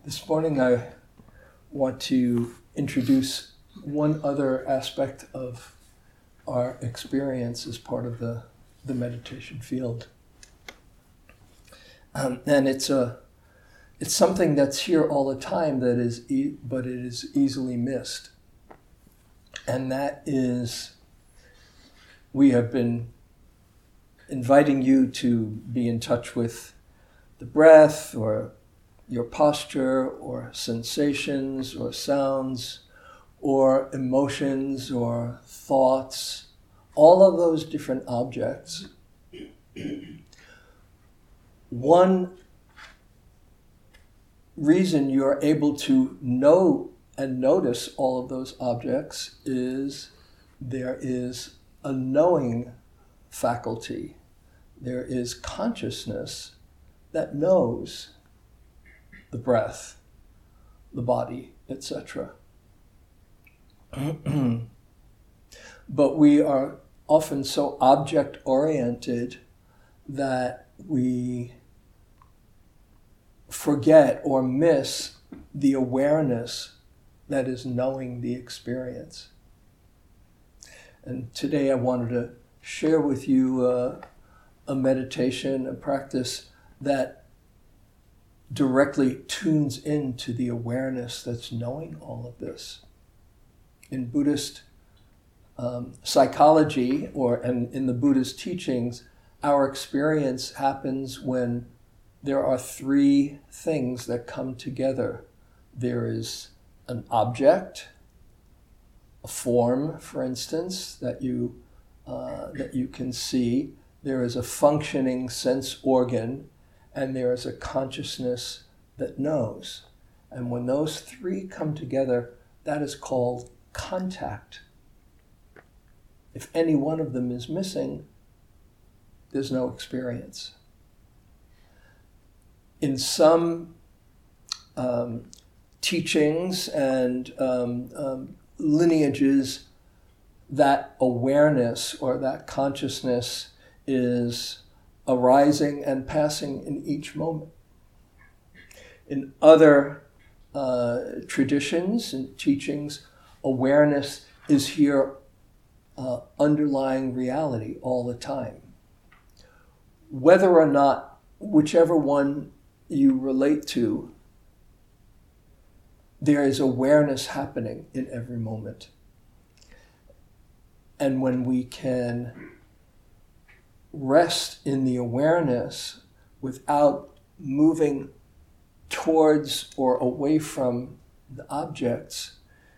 This morning I want to introduce one other aspect of our experience as part of the meditation field. And it's something that's here all the time but it is easily missed. And that is, we have been inviting you to be in touch with the breath or your posture or sensations or sounds or emotions or thoughts, all of those different objects. One reason you're able to know and notice all of those objects is there is a knowing faculty. There is consciousness that knows the breath, the body, etc. But we are often so object-oriented that we forget or miss the awareness that is knowing the experience. And today I wanted to share with you a meditation, a practice that directly tunes into the awareness that's knowing all of this. In Buddhist psychology, and in the Buddhist teachings, our experience happens when there are three things that come together. There is an object, a form, for instance, that you can see. There is a functioning sense organ, and there is a consciousness that knows. And when those three come together, that is called contact. If any one of them is missing, there's no experience. In some teachings and lineages, that awareness or that consciousness is arising and passing in each moment. In other traditions and teachings, awareness is here underlying reality all the time. Whether or not, whichever one you relate to, there is awareness happening in every moment. And when we can rest in the awareness without moving towards or away from the objects,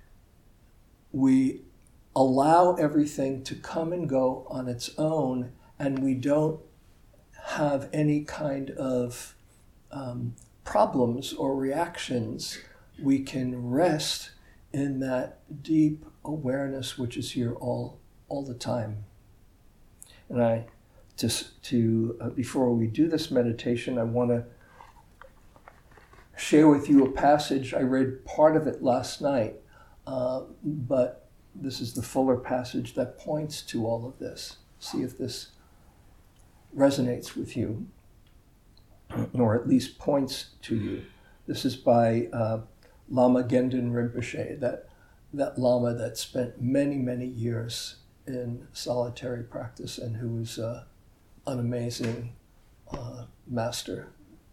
we allow everything to come and go on its own, and we don't have any kind of problems or reactions. We can rest in that deep awareness which is here all the time. And before we do this meditation, I want to share with you a passage. I read part of it last night, but this is the fuller passage that points to all of this. See if this resonates with you, or at least points to you. This is by Lama Gendun Rinpoche, that Lama that spent many, many years in solitary practice and who was an amazing master.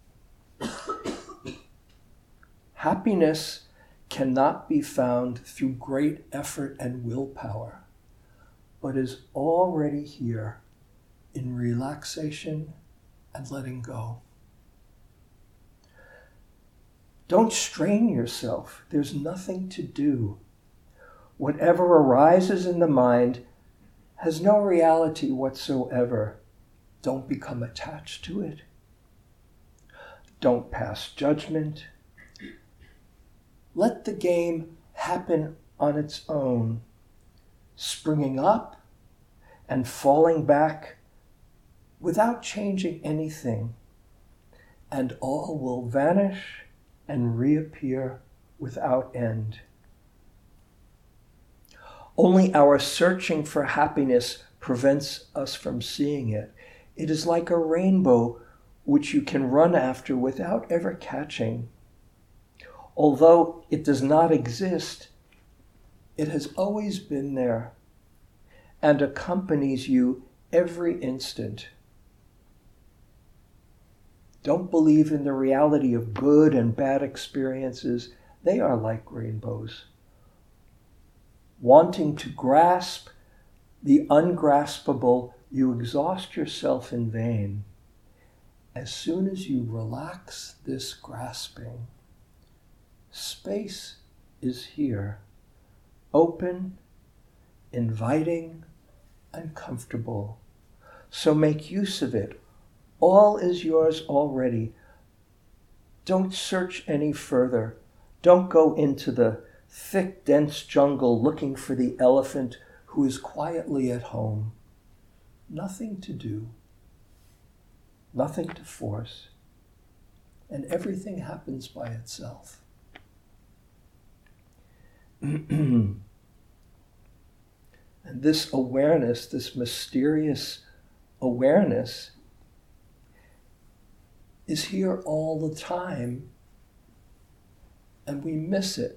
Happiness cannot be found through great effort and willpower, but is already here in relaxation and letting go. Don't strain yourself. There's nothing to do. Whatever arises in the mind has no reality whatsoever. Don't become attached to it. Don't pass judgment. Let the game happen on its own, springing up and falling back without changing anything, and all will vanish and reappear without end. Only our searching for happiness prevents us from seeing it. It is like a rainbow which you can run after without ever catching. Although it does not exist, it has always been there and accompanies you every instant. Don't believe in the reality of good and bad experiences. They are like rainbows. Wanting to grasp the ungraspable, you exhaust yourself in vain. As soon as you relax this grasping, space is here, open, inviting, and comfortable. So make use of it. All is yours already. Don't search any further. Don't go into the thick, dense jungle looking for the elephant who is quietly at home. Nothing to do. Nothing to force. And everything happens by itself. And this awareness, this mysterious awareness, is here all the time, and we miss it.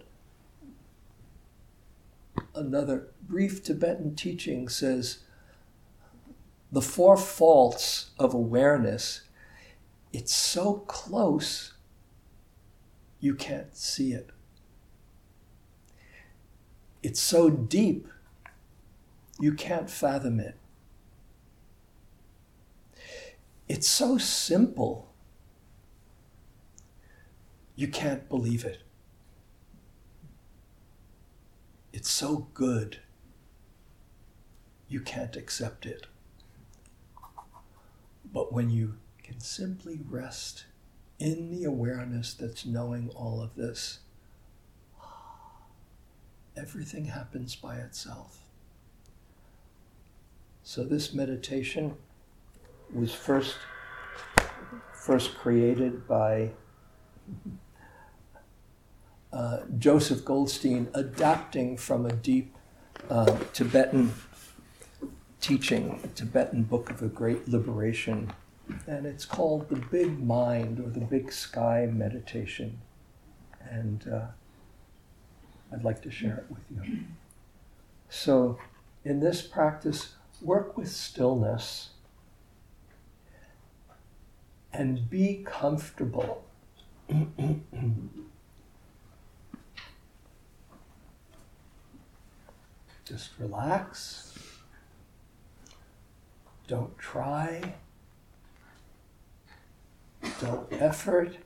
Another brief Tibetan teaching says, the four faults of awareness, it's so close, you can't see it. It's so deep, you can't fathom it. It's so simple, you can't believe it. It's so good, you can't accept it. But when you can simply rest in the awareness that's knowing all of this, everything happens by itself. So this meditation was first created by Joseph Goldstein, adapting from a deep Tibetan teaching, a Tibetan book of a great liberation. And it's called the Big Mind or the Big Sky Meditation. And I'd like to share it with you. So in this practice, work with stillness and be comfortable. Just relax. Don't try. Don't effort.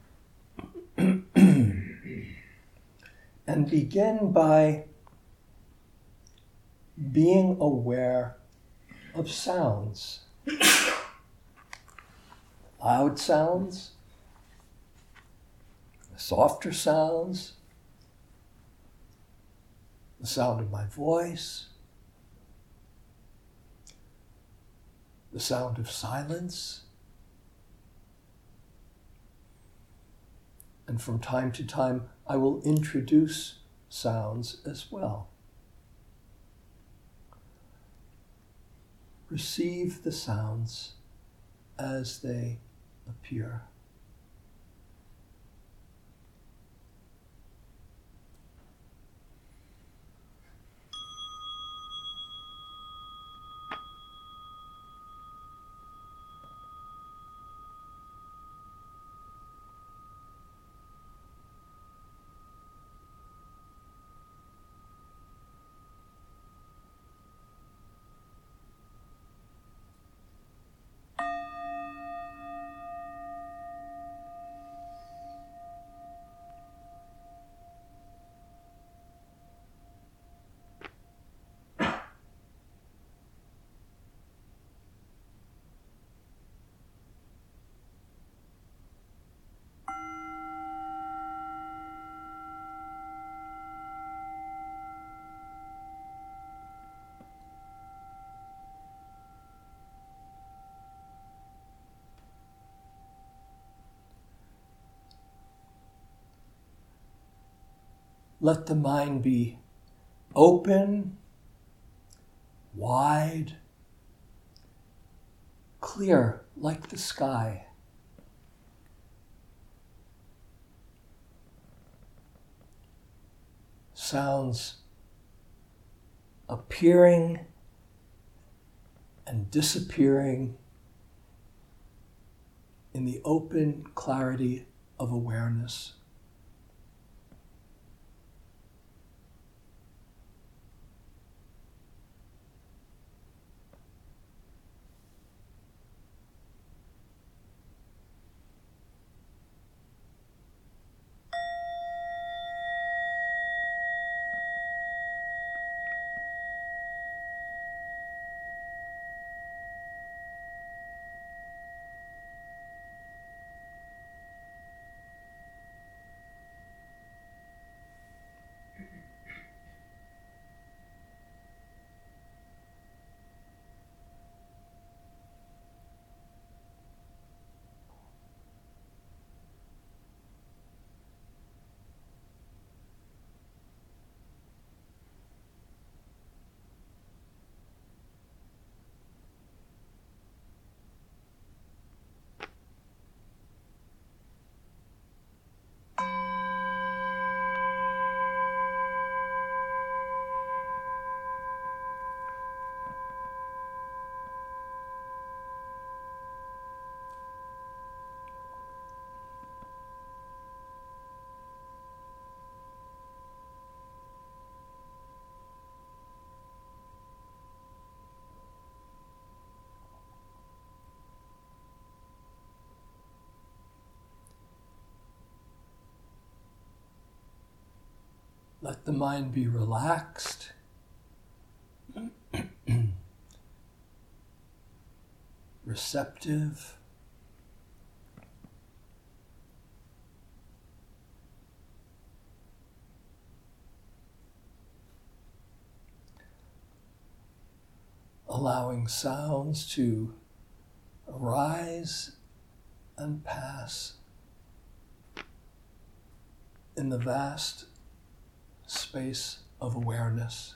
And begin by being aware of sounds. Loud sounds, softer sounds, the sound of my voice, the sound of silence, and from time to time I will introduce sounds as well. Receive the sounds as they appear. Let the mind be open, wide, clear like the sky. sounds appearing and disappearing in the open clarity of awareness. Let the mind be relaxed. Receptive. Allowing sounds to arise and pass in the vast space of awareness.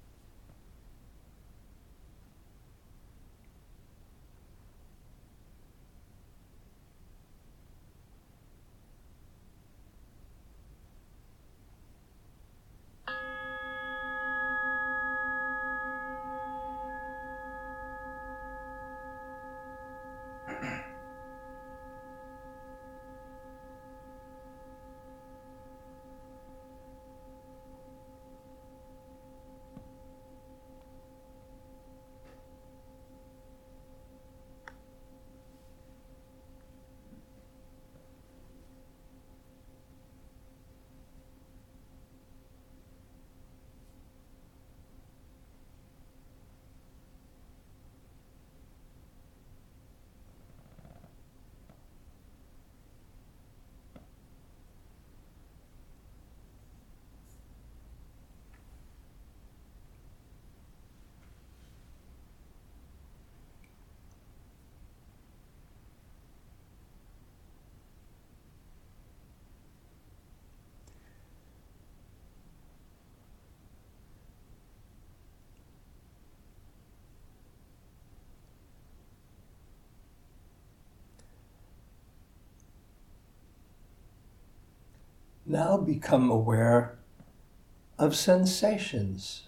Now become aware of sensations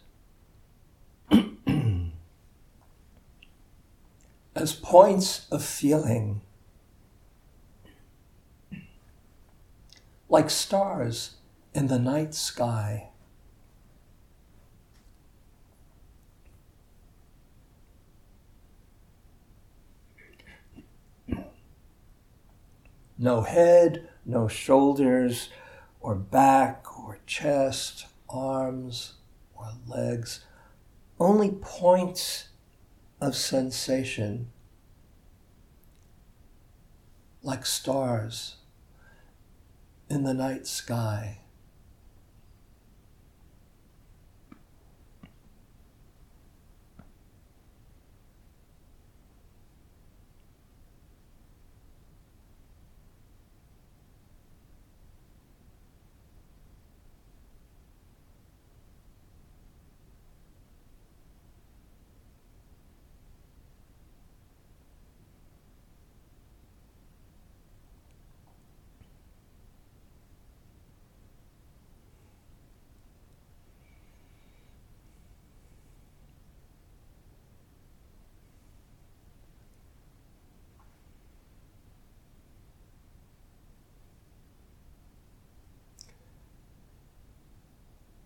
as points of feeling, like stars in the night sky. No head, no shoulders, or back, or chest, arms, or legs, only points of sensation, like stars in the night sky.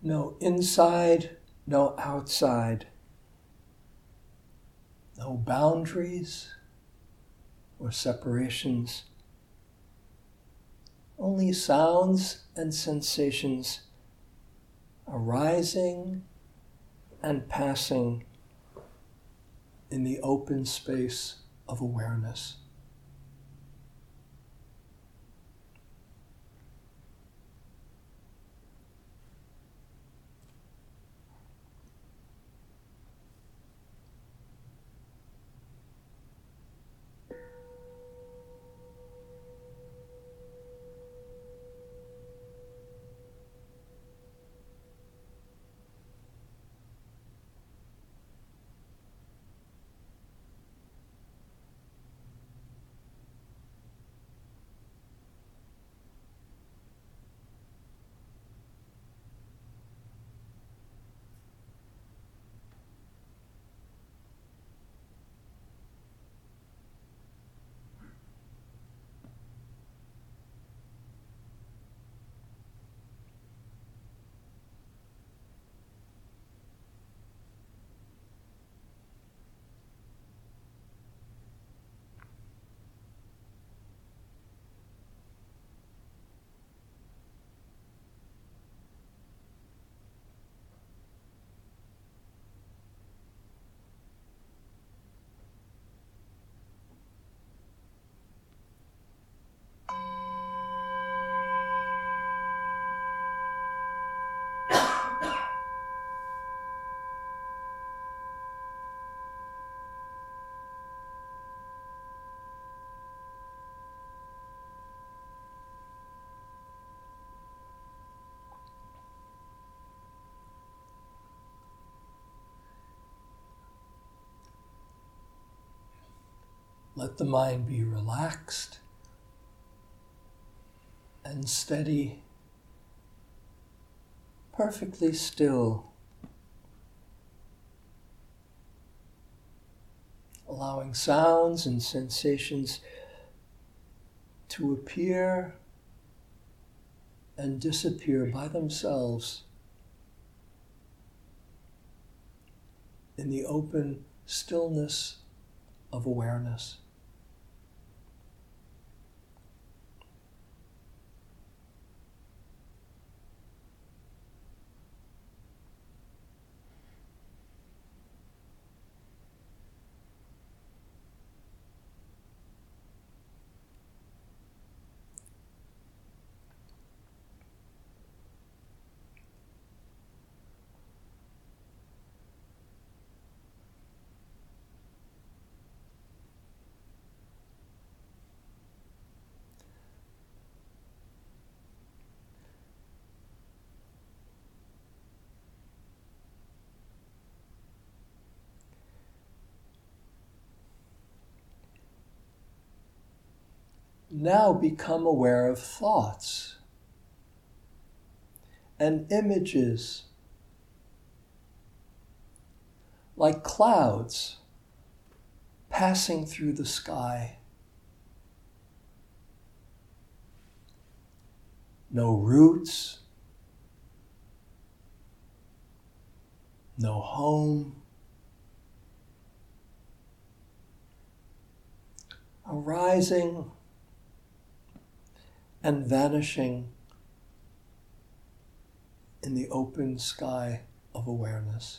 No inside, no outside. No boundaries or separations. Only sounds and sensations arising and passing in the open space of awareness. Let the mind be relaxed and steady, perfectly still, allowing sounds and sensations to appear and disappear by themselves in the open stillness of awareness. Now become aware of thoughts and images like clouds passing through the sky. No roots, no home, arising and vanishing in the open sky of awareness.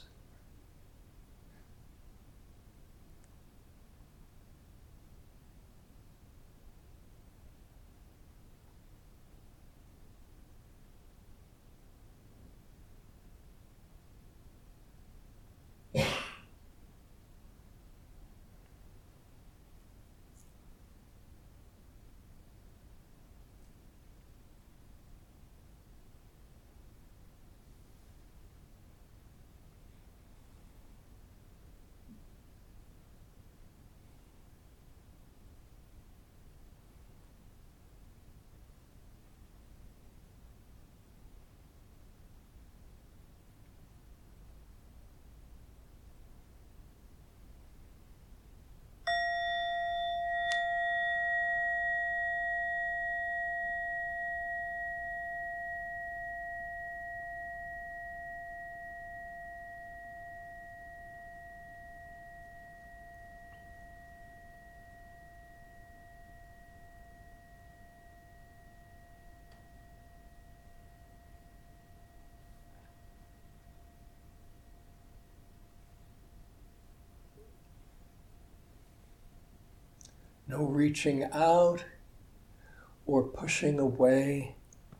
No reaching out or pushing away.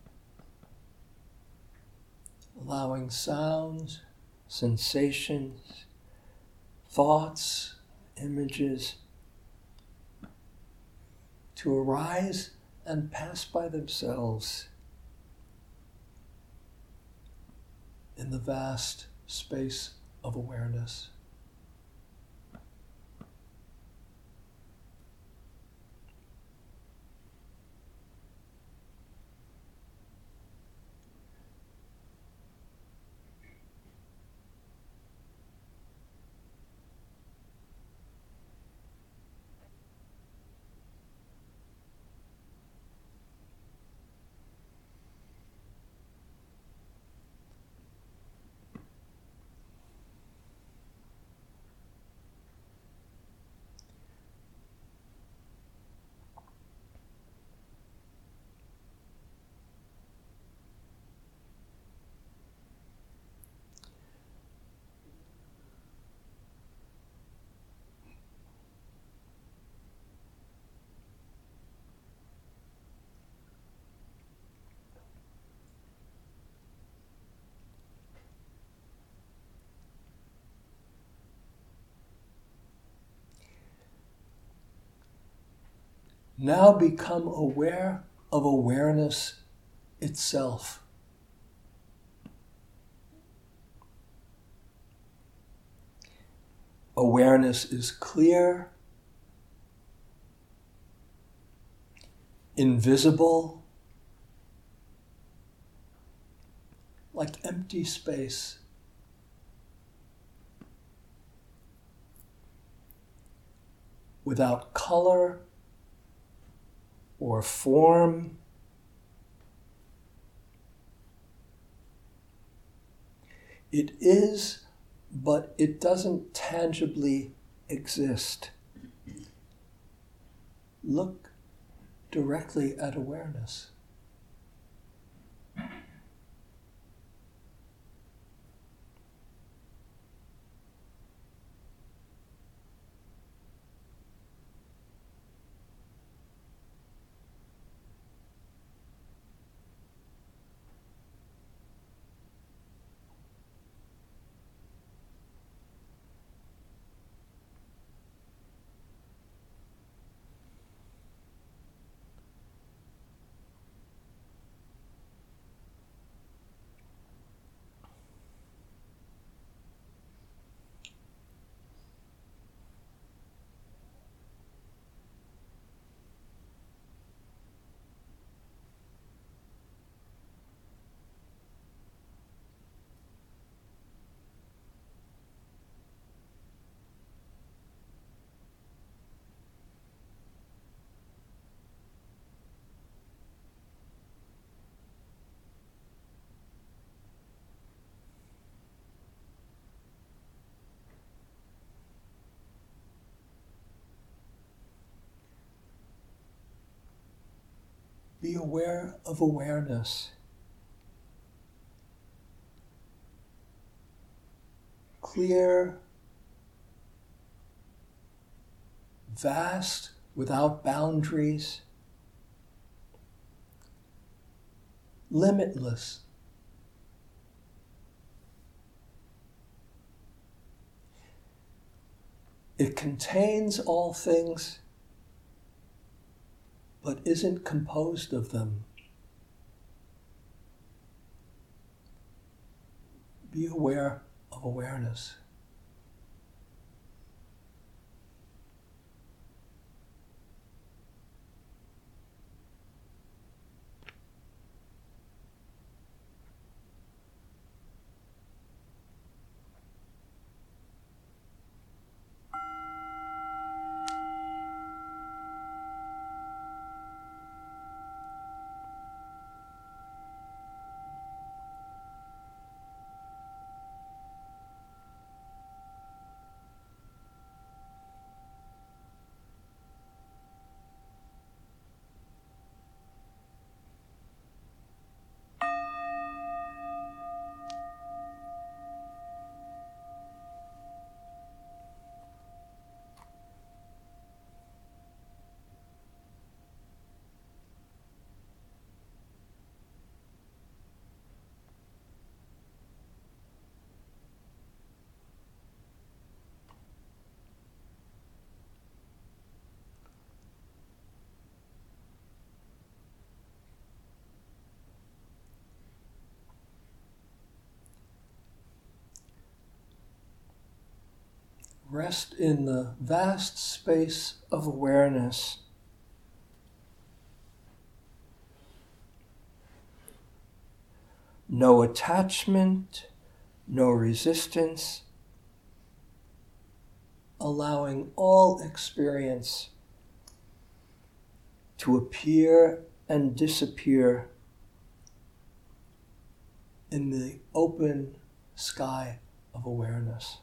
Allowing sounds, sensations, thoughts, images to arise and pass by themselves in the vast space of awareness. Now become aware of awareness itself. Awareness is clear, invisible, like empty space. Without color or form. It is, but it doesn't tangibly exist. Look directly at awareness. Be aware of awareness. Clear, vast, without boundaries, limitless. It contains all things, but isn't composed of them. Be aware of awareness. rest in the vast space of awareness. No attachment, no resistance, allowing all experience to appear and disappear in the open sky of awareness.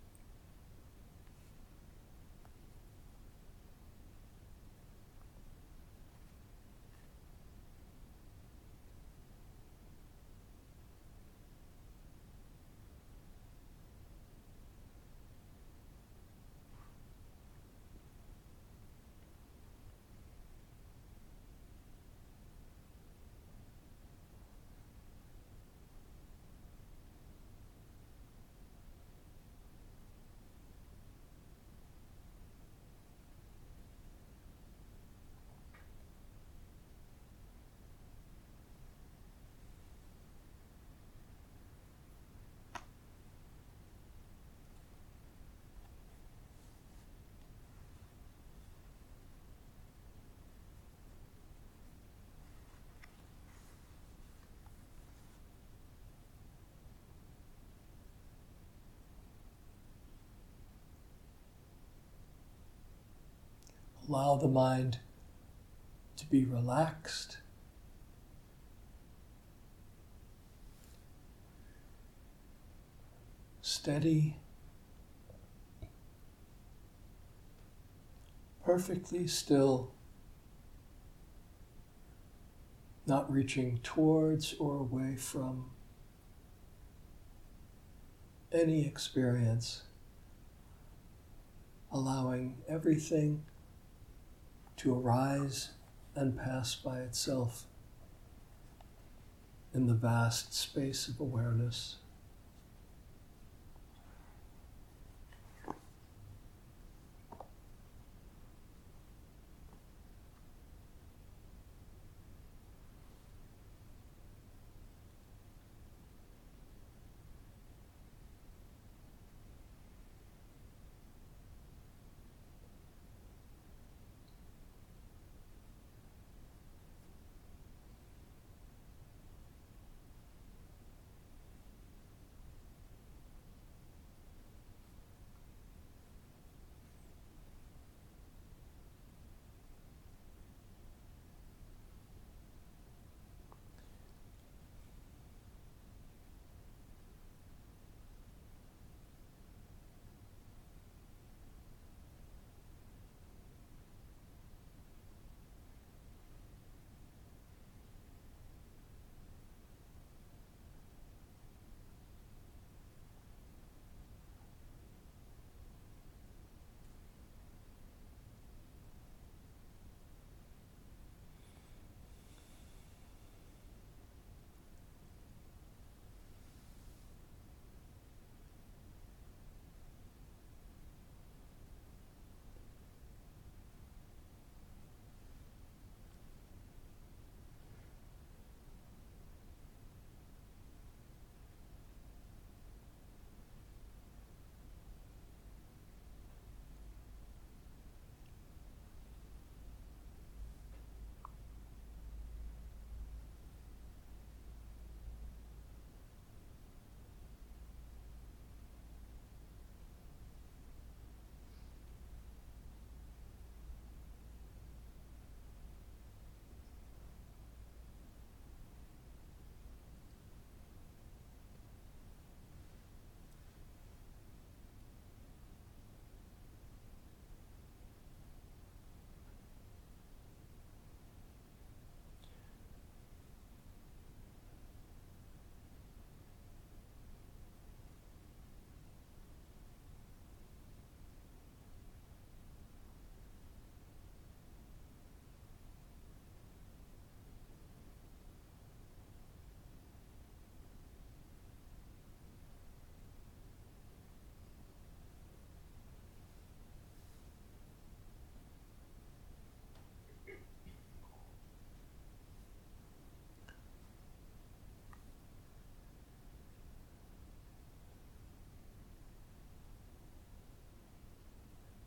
Allow the mind to be relaxed, steady, perfectly still, not reaching towards or away from any experience, allowing everything to arise and pass by itself in the vast space of awareness.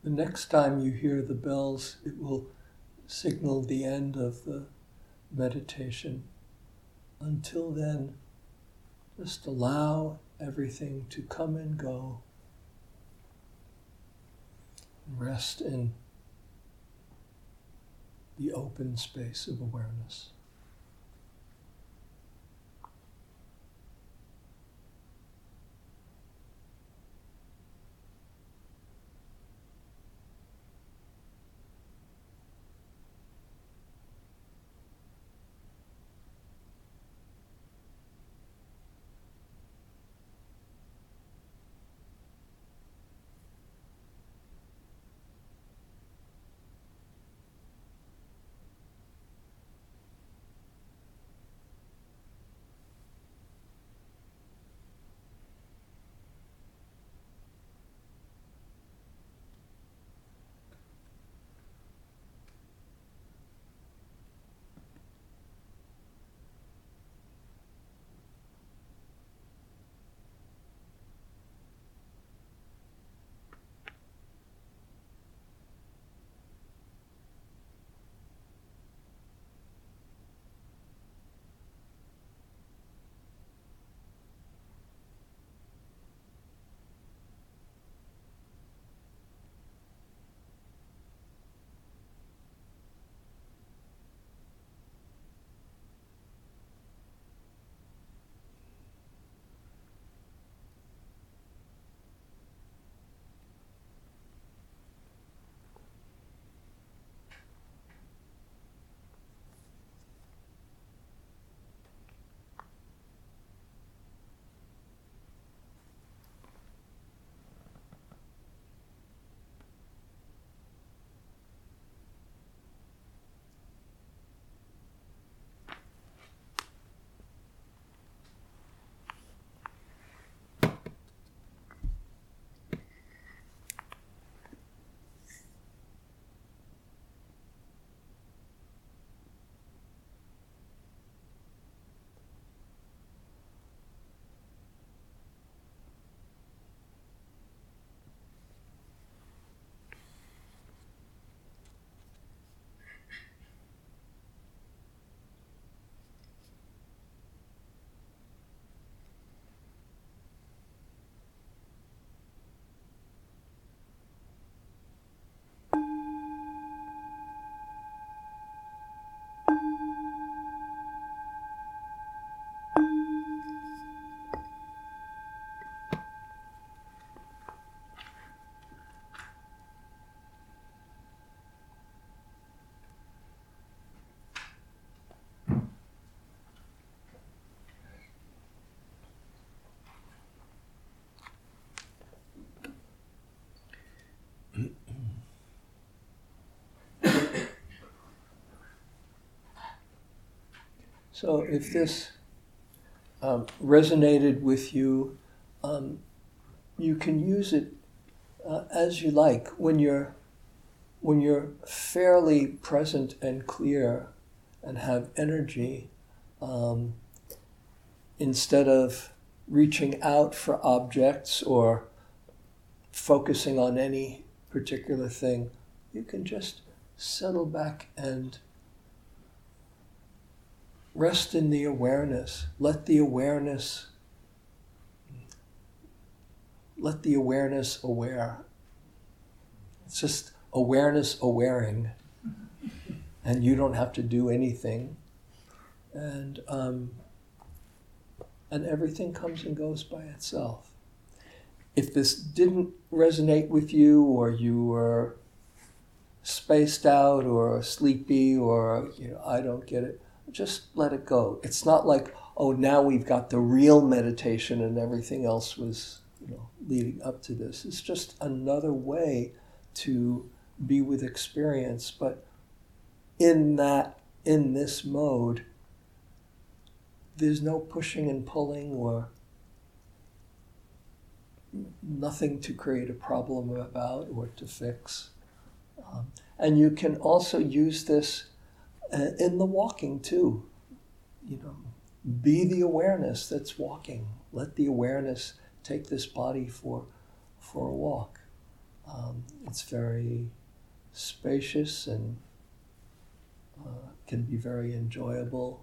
The next time you hear the bells, it will signal the end of the meditation. Until then, just allow everything to come and go. Rest in the open space of awareness. So if this resonated with you, you can use it as you like. When you're fairly present and clear and have energy, instead of reaching out for objects or focusing on any particular thing, you can just settle back and rest in the awareness. Let the awareness aware. It's just awareness awaring, and you don't have to do anything, and everything comes and goes by itself. If this didn't resonate with you, or you were spaced out or sleepy, or I don't get it, just let it go. It's not like, oh, now we've got the real meditation and everything else was leading up to this. It's just another way to be with experience. But in this mode, there's no pushing and pulling or nothing to create a problem about or to fix. And you can also use this in the walking too. Be the awareness that's walking. Let the awareness take this body for a walk. It's very spacious and can be very enjoyable.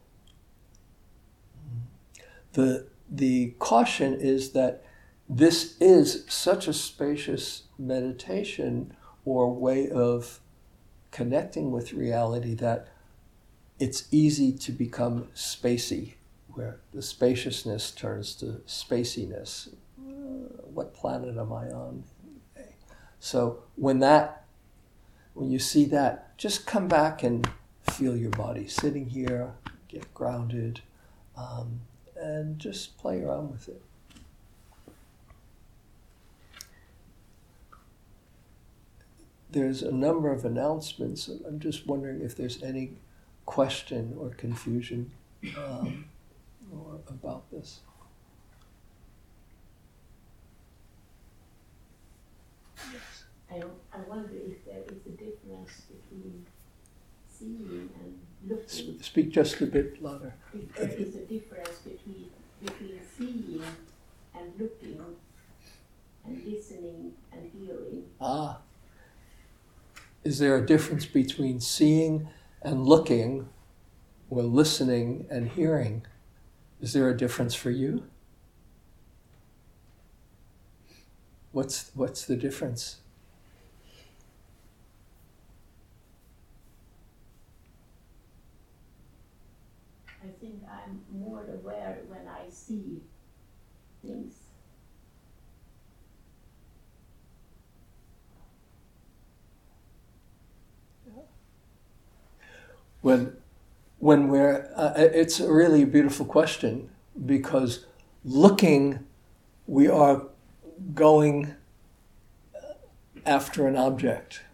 The caution is that this is such a spacious meditation or way of connecting with reality that it's easy to become spacey, where the spaciousness turns to spaciness. What planet am I on? Okay. So when you see that, just come back and feel your body sitting here, get grounded, and just play around with it. There's a number of announcements. I'm just wondering if there's any question or confusion or about this. Yes. I wonder if there is a difference between seeing and looking. Speak just a bit louder. If there is a difference between seeing and looking and listening and hearing. Is there a difference between seeing and looking, or listening and hearing? Is there a difference for you? What's the difference? I think I'm more aware when I see things. When we're, it's a really beautiful question, because looking, we are going after an object,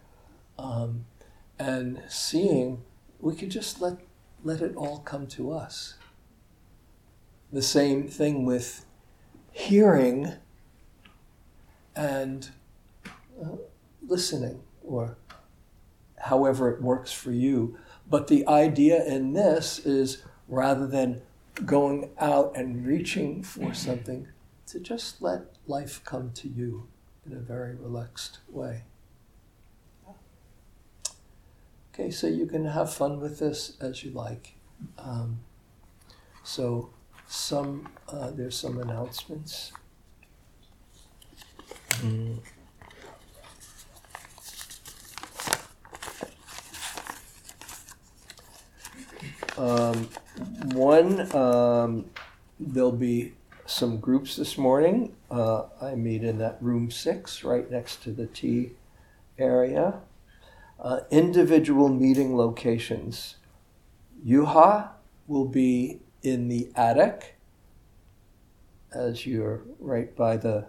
and seeing, we could just let it all come to us. The same thing with hearing and listening, or however it works for you. But the idea in this is, rather than going out and reaching for something, to just let life come to you in a very relaxed way. Okay, so you can have fun with this as you like. So there's some announcements. There'll be some groups this morning. I meet in that room 6, right next to the tea area. Individual meeting locations. Yuha will be in the attic, as you're right by the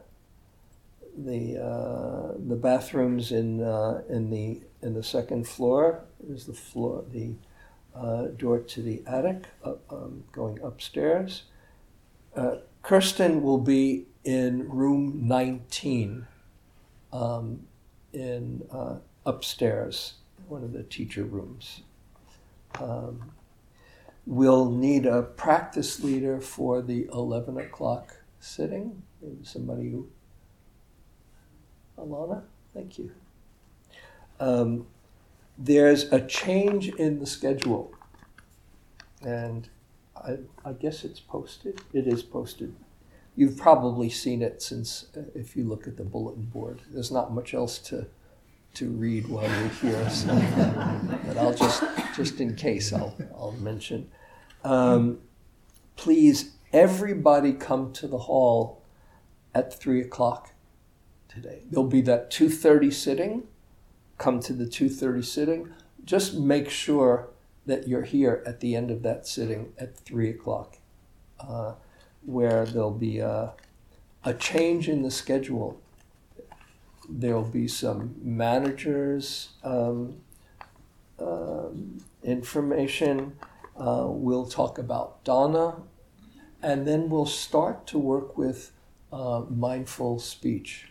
bathrooms in the second floor. Is the door to the attic, going upstairs. Kirsten will be in room 19, upstairs, one of the teacher rooms. We'll need a practice leader for the 11 o'clock sitting. Maybe somebody who... Alana, thank you. There's a change in the schedule, and I guess it's posted. It is posted. You've probably seen it since, if you look at the bulletin board. There's not much else to read while you're here, so, but I'll just in case, I'll mention. Please, everybody come to the hall at 3 o'clock today. There'll be that 2:30 sitting. Come to the 2:30 sitting. Just make sure that you're here at the end of that sitting at 3 o'clock, where there'll be a change in the schedule. There'll be some managers' information. We'll talk about Dana, and then we'll start to work with mindful speech.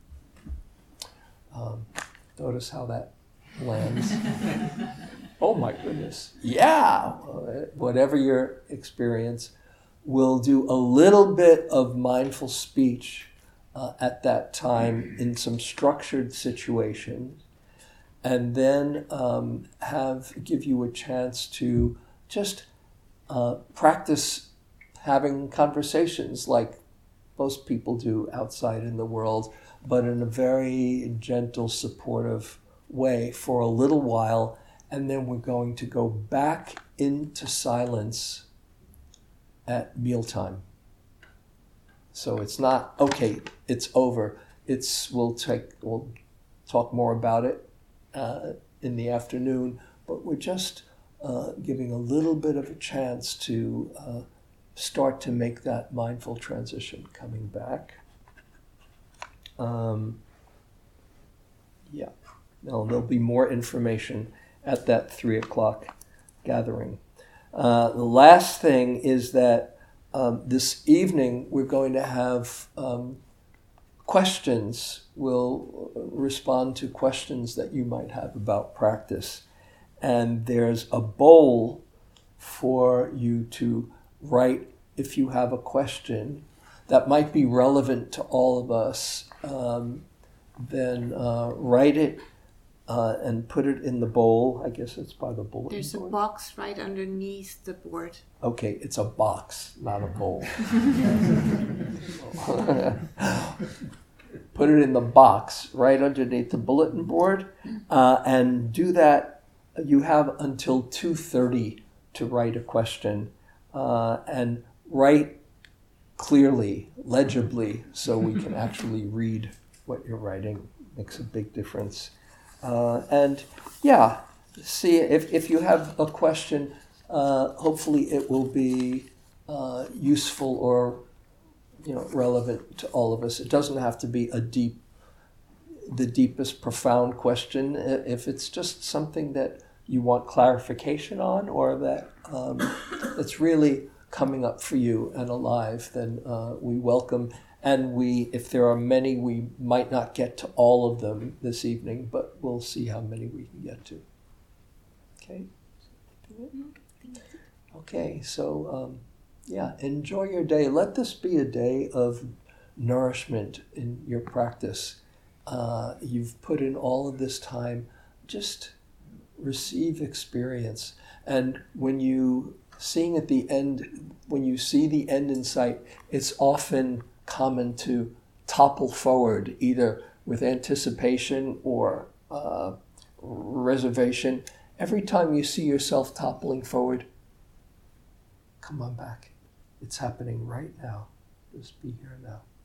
Notice how that lands. Oh my goodness. Yeah. Whatever your experience, we'll do a little bit of mindful speech at that time in some structured situations, and then give you a chance to just practice having conversations like most people do outside in the world, but in a very gentle, supportive way for a little while, and then we're going to go back into silence at mealtime. So it's not, okay, it's over. We'll talk more about it in the afternoon, but we're just giving a little bit of a chance to start to make that mindful transition coming back. There'll be more information at that 3:00 gathering. The last thing is that this evening we're going to have questions. We'll respond to questions that you might have about practice. And there's a bowl for you to write if you have a question that might be relevant to all of us. Then write it and put it in the bowl. I guess it's by the bulletin There's board. a box right underneath the board. Okay, it's a box, not a bowl. Put it in the box right underneath the bulletin board, and do that. You have until 2:30 to write a question, and write clearly, legibly, so we can actually read what you're writing. Makes a big difference. See if you have a question, hopefully it will be useful or relevant to all of us. It doesn't have to be the deepest, profound question. If it's just something that you want clarification on, or that it's really coming up for you and alive, then we welcome. And if there are many, we might not get to all of them this evening, but we'll see how many we can get to. Okay? Okay, so enjoy your day. Let this be a day of nourishment in your practice. You've put in all of this time. Just receive experience. And when you see the end in sight, it's often common to topple forward, either with anticipation or reservation. Every time you see yourself toppling forward, come on back. It's happening right now. Just be here now.